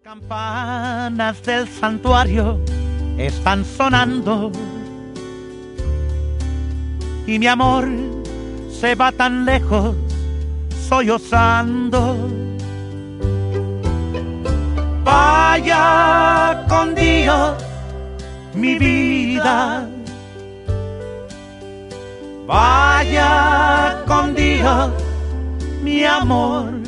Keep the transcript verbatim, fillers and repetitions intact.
Campanas del santuario están sonando y mi amor se va tan lejos sollozando. Vaya con Dios mi vida, vaya con Dios mi amor.